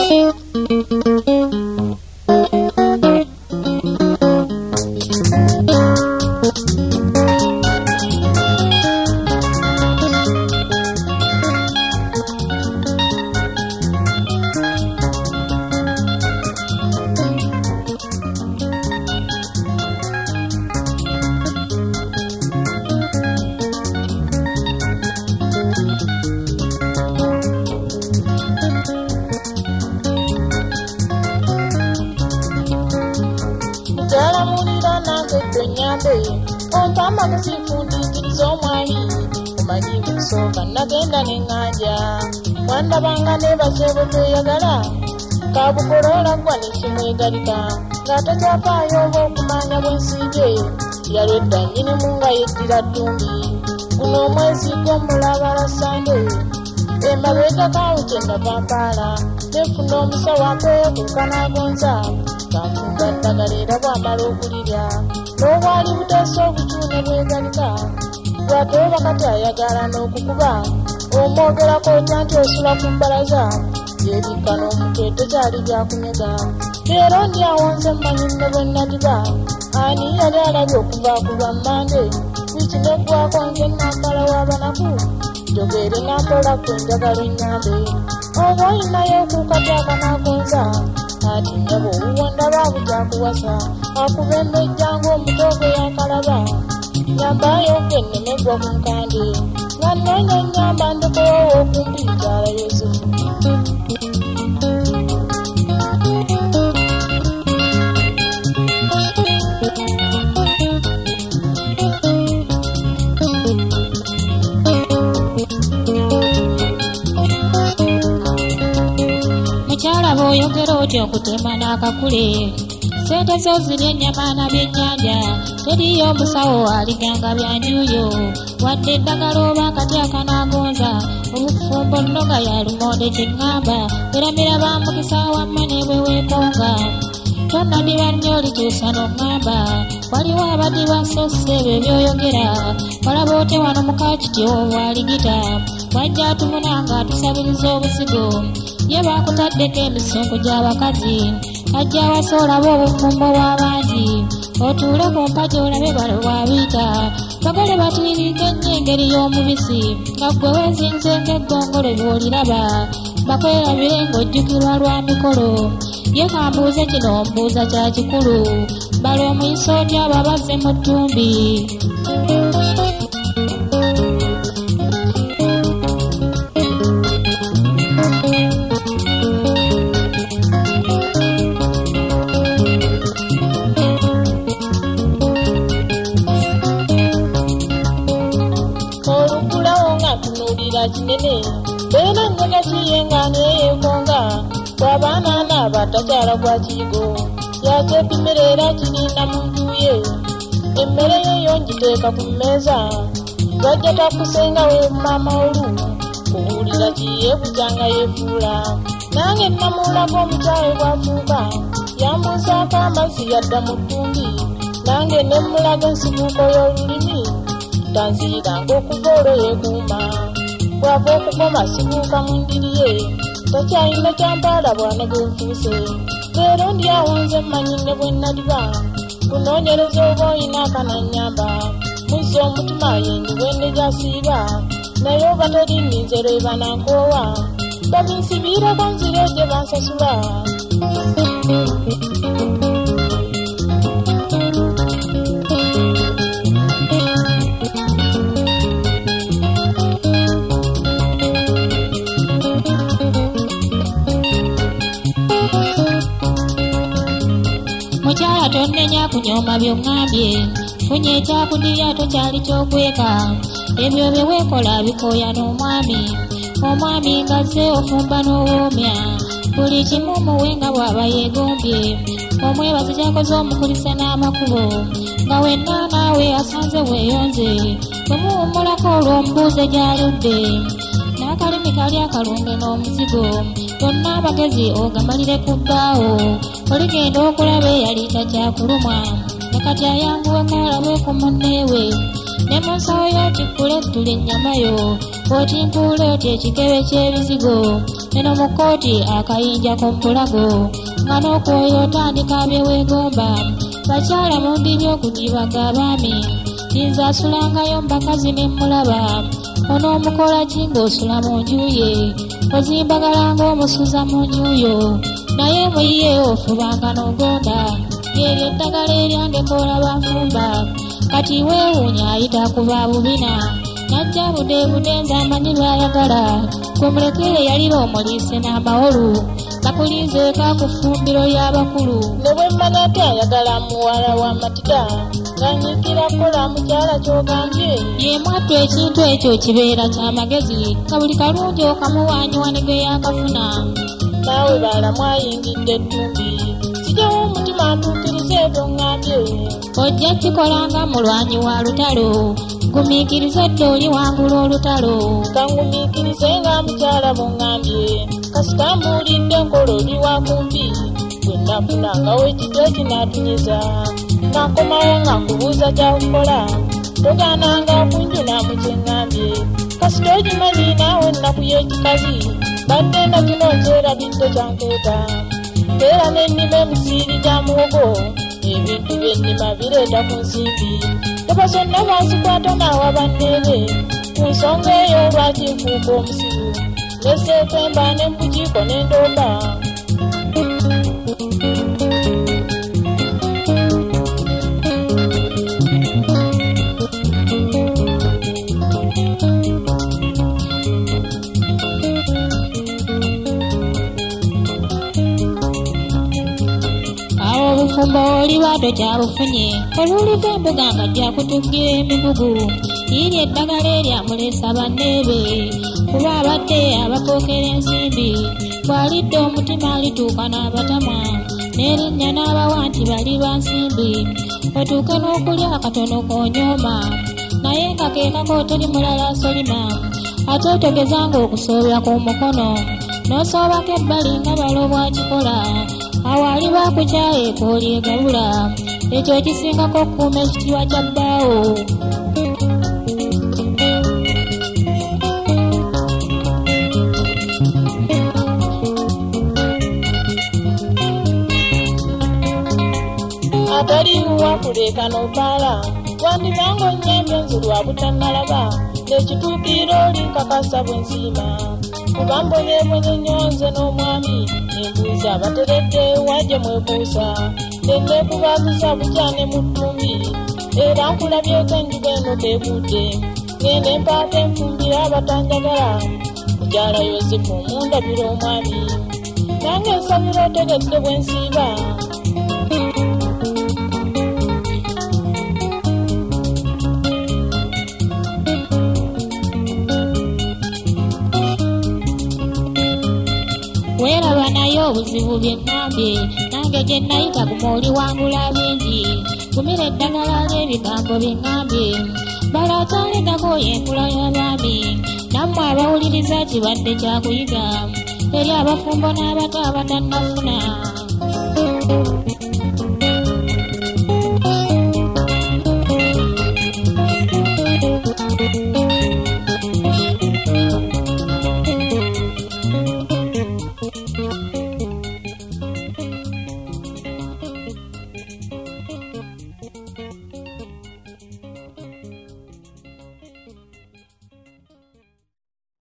Nagenda n'enganja wanda banga ne basebo tweyagala kabukolola gwa nekimwegalika ng'atakyafaayo oba okumanya bwensiige yalwedda nnyini mu nga yeddira ttumbi guno omwezi gw'omulabala sande emabega kawuke navampaala nefuna omusawo akweyokuuka n'agonza kanfunga ddagala era bw'amala okulirya n'obwali buteesa obucuune bwegalika bw'atooba kati ayagala n'okukuba omwogerako otya nti osula ku mbalaza yeebikka n'omutwe tekyali byakunyega leero ndi awonze mmanyi nne bwe nadiba ani yali alabye okuva ku lwa mmande wiiki neggwako nze nambala w'abanaku jogeere nampola kwe njagala ennyambe oba olinayo okukatyaka n'agonza ati nyabo owuwonda baabujakuwasa akuba embejja ng'omutoogo yakalaba nyambayo kennemegwa ku nkande nga nnoonya ennyamba ndekowowo okumpi mukyala Yosefu mukyala bw'oyogera otya okutema n'akakule sente zo ziri ennyama na byennyanja teriyo omusawo aliganga byanjuyo wadde eddagala oba akati akanaagonza obufumbo nno nga yalumonde kyeŋŋamba eramira bamukisa wamma ne bwe weeponga tonnadiba nnyo olikyusa n'oŋŋamba waliwo abadiba so ssebo ebyoyogera walaba ote wano mukakiti obwaligita wajja atumuna ng'atusabiriza obusigo ye baakutaddeko emisunku gy'abakazi ajja awasa olaba obufumbo bw'abangi otuule ku mpagi olabe balo bw'abiita bagale batiirika ennyo engeri y'omubisi nga ggwe weezinze ng'eggongolo bw'oliraba bakwerabire ng'ojjukirwa lwa mikolo ye kambuuze kino mbuuza kya kikulu balo omuyisa otya ababazze mu ttumbi kinene beera nnyaga kiyenga neyeekonga kwabaana n'abatakyala gwa kiyigo yakyepimira era kirinda muntu ye emmere yeyo ngiteeka ku mmeeza lwajja takusenga we maama olu kubuulira kiyeebujanga yeefuula nange namuulako omukyawe bwafuuka yambuusaako amazzi yadda mu ttumbi nange nemmulaga ensikuuko y'olulimi tanziyiranga okuva olwo yeekuuma bw'ava okukoma sibuuka mu ndiri ye takyalina kyampaala bwana bwenfuuse leero ndi awonze mmanyi ne bwe nadiba kunoonyereza oba oyina akanannyamba muzza omutima yendi bwende gyasiiba naye oba teri nninze lweba nankoowa babinsibiirako nzire gye bansasula mukyala tonnenya kunyooma by'oŋŋambye funye ekyakuddirya tokyali ky'okweka ebyo bye weekola bikooya n'omwami omwami ngazze ofumba n'owoomya buli kimu muwe nga bw'aba yeegombye omwebazi ky'akoze omukulisa n'amakubo nga wenna naawe asanze weeyonze bwe muwummulako olw'omubuuze gy'aludde n'akalimi kali akalunge n'omuzigo bonna abagezi ogamalire ku bbaawo oligenda okulaba eyali takyakulumwa nakati ayanguweko alabe ku munneewe ne mu nsawo y'otikkule ttula ennyama yo otimpuule oti ekikebe ky'ebizigo eno mu kkooti akayinja k'omulago nga n'okwoyo otandika abeewegomba bakyala mu ndiri okugibaga abaami yinza asulangayo mbakazi ne mulaba onoomukola ki ng'osula mu nju ye ozimbagala ng'omusuza mu nju yo naye muyiye ofubanga n'ogonda lyeryo eddagala eryandekoola banfumba kati weewuunya ayita kuba bubina najja budeebude nze amanyi lwayagala kumulekere yalira omuliise n'amawolu bakulinzeeka ku ffumbiro ly'abakulu ne bwe mmanya ate ayagala muwala wa matida ng'anyiikira kukola mukyala ky'ogambye ye mwattu ekintu ekyo kibeera ky'amagezi ka buli kalungi okamuwaanyiwa ne ge yakafuna naawe baala mwayingidde ettumbi sijawo omutima ntuukirize ebyo ŋŋambye ojja kikolanga mulwanyi wa lutalo gumiikirize dde oli wangula olutalo kangumiikirize nga mukyala bw'oŋŋambye kasita mbuulidde nkola oli wa kumpi bwe nafunangawo ekijjo kinaatunyiza nakomawo nga nkubuuza kyakukola togaananga kunjuna mu kye ŋŋambye kasita ogimanyi naawe ennaku y'ekikazi badde na kino nkyerabidde kyankeeta era n'ennima emiziiri gya muwogo ebintu by'ennima bireeta ku nsimbi teba zonna banzikwata naawa banneebe ku nsonga eyo lwaki nfuuka omusiru neseekemba ne mbugiiko n'endomba obufumbo oli bwato kyabufunye oluliko embuga nga gyakutuggira emigugu yiri eddagala eryamulesa banneebe kuba abadde abapookera ensimbi bw'alidde omutima alituuka n'abatamwa n'erinnya n'abawa nti bali ba nsimbi otuuke n'okulya akatono koonyooma naye nga keekako teri mulala asolima ate otegezanga okusoobya ku mukono n'osoobako ebbali nga balobwa kikola awo ali bakukyaye k'olyegabula ekyo kisingako okukuuma ekitiibwa kya bbaawo atali wakuleeka n'opaala wandibanga onnyambye nze lwa butannalaba ekituukiro olinkakasa bwe nsiima kuba mbonyeebonye nnyo nze n'omwami nembuuza abateredde wajje mwekuusa nenneekubagiza bukyane mu ttumbi era nkulabyeko enjuba eno keegudde ngende mpaaka enfumbira abatanjagala mukyala yosefu mundabira omwami nange nsabira otegedde bwe nsiiba weeraba naye obuzibu bye ŋŋambye nange gye nayita guma oli wangula bingi gumira eddagala ly'ebigambo bye ŋŋambye bala ataalegako y'enkula y'abaami nammwe abawuliriza kibadde kyakuyiga eri abafumbo n'abato abatannafuna